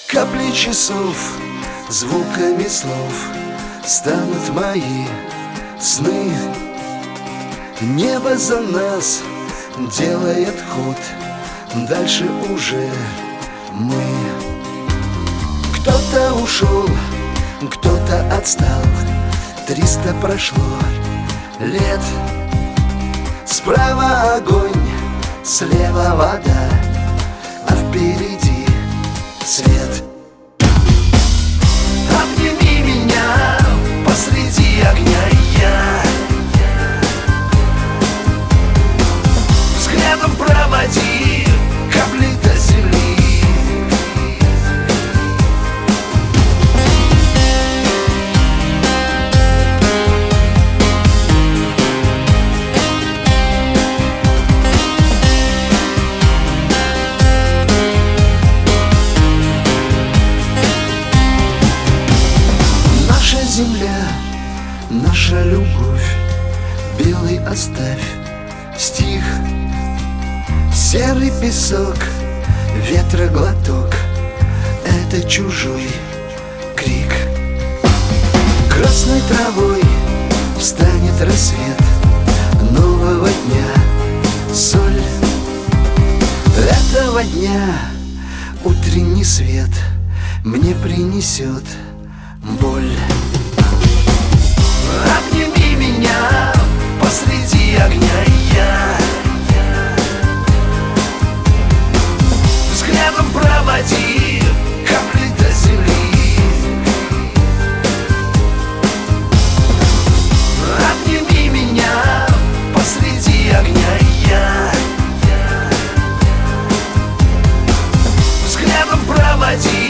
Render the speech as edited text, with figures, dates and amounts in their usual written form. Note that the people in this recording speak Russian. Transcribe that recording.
Капли часов, звуками слов станут мои сны. Небо за нас делает ход, дальше уже мы. Кто-то ушел, кто-то отстал, 300 прошло лет. Справа огонь, слева вода, а впереди свет. Обними меня посреди огня, я взглядом проводи капли до земли. Земля, наша любовь, белый оставь стих. Серый песок, ветра глоток, это чужой крик. Красной травой встанет рассвет нового дня, соль этого дня. Утренний свет мне принесет боль. Обними меня посреди огня, я взглядом проводи капли до земли. Обними меня посреди огня, я взглядом проводи